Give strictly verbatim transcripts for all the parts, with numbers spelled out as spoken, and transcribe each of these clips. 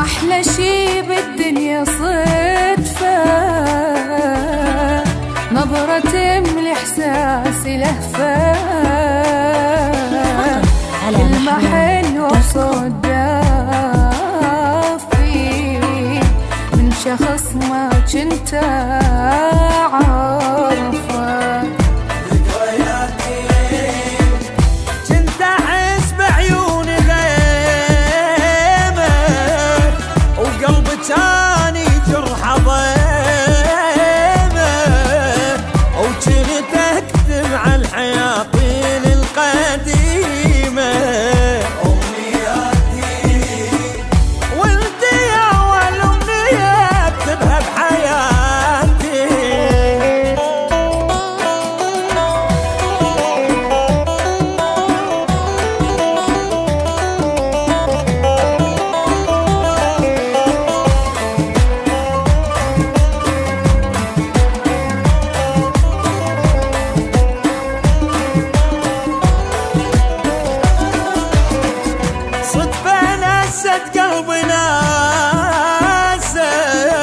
أحلى شي بالدنيا صدفة، نظرة تملي إحساسي لهفة، كلمة حلوة وصوت دافي من شخص ما كنت أعرفه. كنت أحس بعيوني غيمة وقلبي تاني جرح ضيمة، وكنت أكتب على الحياطين القديمة أمنياتي، ولدي أول أمنية أكتبها بحياتي. قلبي ناسه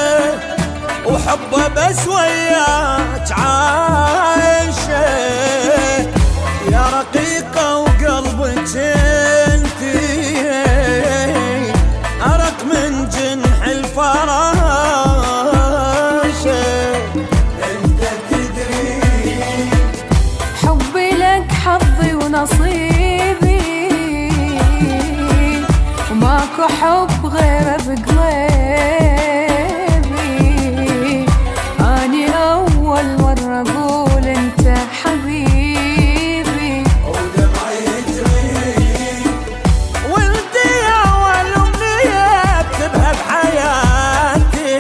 وحبه بس وياك عايشه، يا رقيقه وقلبك انتي ارق من جنح الفراشه. انت تدري حبي لك حظي ونصيبي، ماكو حب غيره بقلبي، اني اول مرة اقول انت حبيبي، ودمعي يجري ولدي اول امنية اكتبها بحياتي.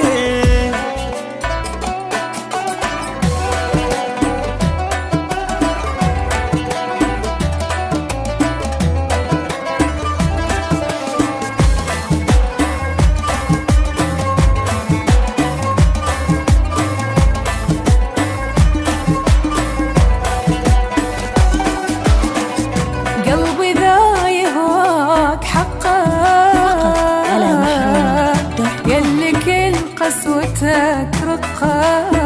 يلي كل قسوتك رقة،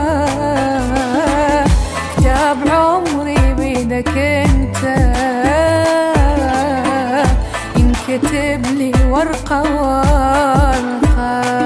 كتاب عمري بيدك انت، ينكتب لي ورقة ورقة.